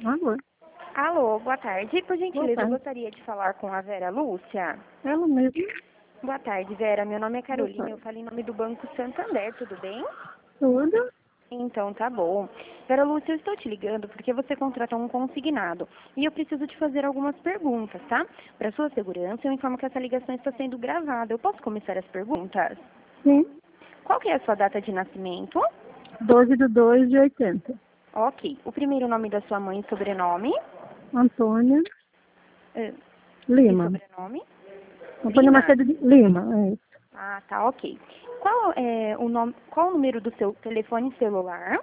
Alô? Alô, boa tarde. Por Boa gentileza, eu tarde. gostaria de falar com a Vera Lúcia. Ela mesmo? Boa tarde, Vera. Meu nome é Boa Carolina, eu tarde. falo em nome do Banco Santander, tudo bem? Tudo? Então, tá bom. Vera Lúcia, eu estou te ligando porque você contratou um consignado e eu preciso te fazer algumas perguntas, tá? Para sua segurança, eu informo que essa ligação está sendo gravada. Eu posso começar as perguntas? Sim. Qual que é a sua data de nascimento? 12/2/80. Ok. O primeiro nome da sua mãe e sobrenome? Antônia Eh, E Lima. sobrenome? Antônia Lima? Macedo de Lima, é isso. Ah, tá, ok. Qual é o nome, qual o número do seu telefone celular?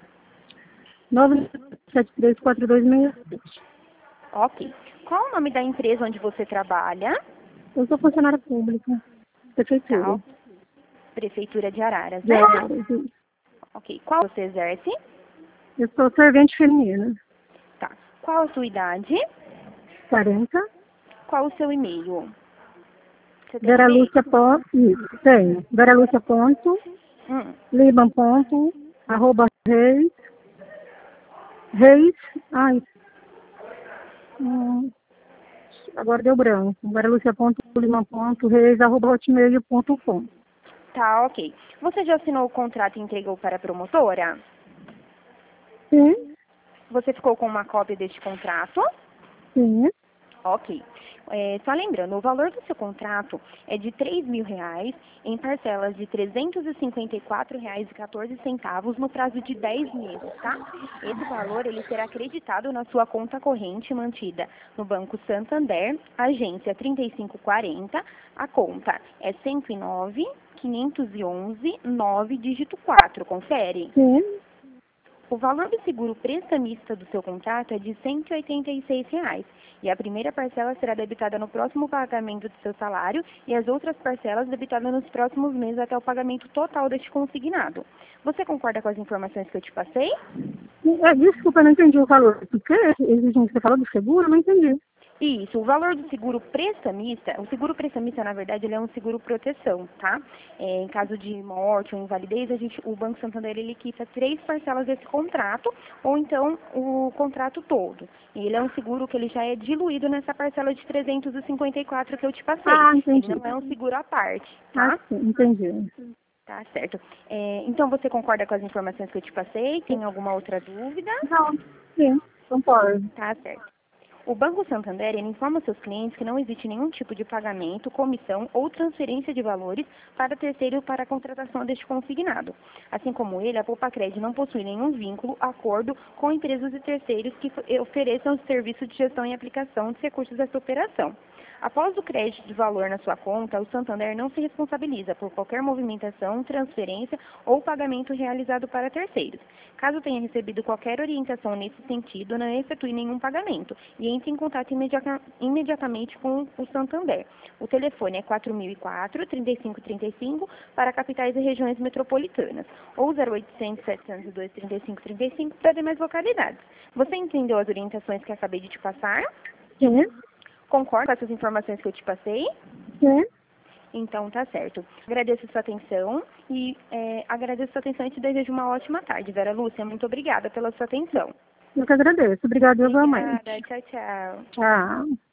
9734267. Ok. Qual o nome da empresa onde você trabalha? Eu sou funcionária pública. Tá, Prefeitura. ó, Prefeitura de Araras, De né? Araras, isso. Ok. Qual você exerce? Eu sou servente feminina. Tá. Qual a sua idade? 40. Qual o seu e-mail? Você tem Vera e-mail? Lúcia ponto, isso, tenho. Vera Lúcia ponto, Hum. Lima ponto, arroba reis, ai, hum, agora deu branco. Guaralucia.lima.reis@hotmail.com. Tá, ok. Você já assinou o contrato e entregou para a promotora? Sim, Você ficou com uma cópia deste contrato? sim. Ok. Só lembrando, o valor do seu contrato é de R$ 3.000 em parcelas de R$ 354,14 no prazo de 10 meses, tá? Esse valor ele será acreditado na sua conta corrente mantida no Banco Santander, agência 3540, a conta é 109.511.9, dígito 4, confere. Sim. O valor do seguro prestamista do seu contrato é de R$ 186 e a primeira parcela será debitada no próximo pagamento do seu salário e as outras parcelas debitadas nos próximos meses até o pagamento total deste consignado. Você concorda com as informações que eu te passei? Desculpa, eu não entendi o valor. Por que exigente que você falou do seguro? Eu não entendi. Isso, o valor do seguro prestamista, o seguro prestamista, na verdade, ele é um seguro proteção, tá? Em caso de morte ou invalidez, o Banco Santander, ele quita 3 parcelas desse contrato, ou então o contrato todo. E ele é um seguro que ele já é diluído nessa parcela de 354 que eu te passei. Ah, Ele entendi. não é um seguro à parte, Ah, tá? sim, entendi. Tá certo. Então, você concorda com as informações que eu te passei? Tem alguma outra dúvida? Não, sim, concordo. Tá certo. O Banco Santander ele informa seus clientes que não existe nenhum tipo de pagamento, comissão ou transferência de valores para terceiro para a contratação deste consignado. Assim como ele, a Poupa-Cred não possui nenhum vínculo, acordo com empresas e terceiros que ofereçam serviço de gestão e aplicação de recursos dessa operação. Após o crédito de valor na sua conta, o Santander não se responsabiliza por qualquer movimentação, transferência ou pagamento realizado para terceiros. Caso tenha recebido qualquer orientação nesse sentido, não efetue nenhum pagamento e entre em contato imediatamente com o Santander. O telefone é 4004-3535 para capitais e regiões metropolitanas ou 0800 702 3535 para demais localidades. Você entendeu as orientações que acabei de te passar? Sim, Concorda com essas informações que eu te passei? sim. Então, tá certo. Agradeço a sua atenção e e te desejo uma ótima tarde, Vera Lúcia. Muito obrigada pela sua atenção. Eu que agradeço. Obrigada igualmente. Obrigada. Tchau, tchau. Tchau.